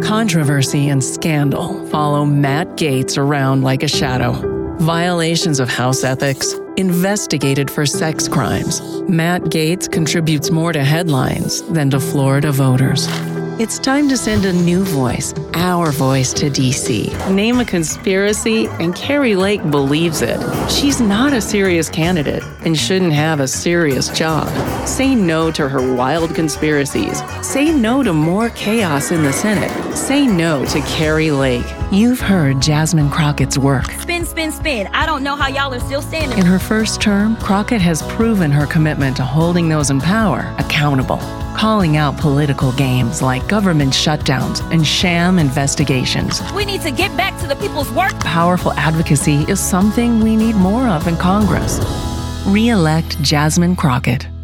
Controversy and scandal follow Matt Gaetz around like a shadow. Violations of House ethics, investigated for sex crimes. Matt Gaetz contributes more to headlines than to Florida voters. It's time to send a new voice, our voice, to D.C. Name a conspiracy, and Kari Lake believes it. She's not a serious candidate and shouldn't have a serious job. Say no to her wild conspiracies. Say no to more chaos in the Senate. Say no to Kari Lake. You've heard Jasmine Crockett's work. Spin, spin, spin. I don't know how y'all are still standing. In her first term, Crockett has proven her commitment to holding those in power accountable, calling out political games like government shutdowns and sham investigations. We need to get back to the people's work. Powerful advocacy is something we need more of in Congress. Re-elect Jasmine Crockett.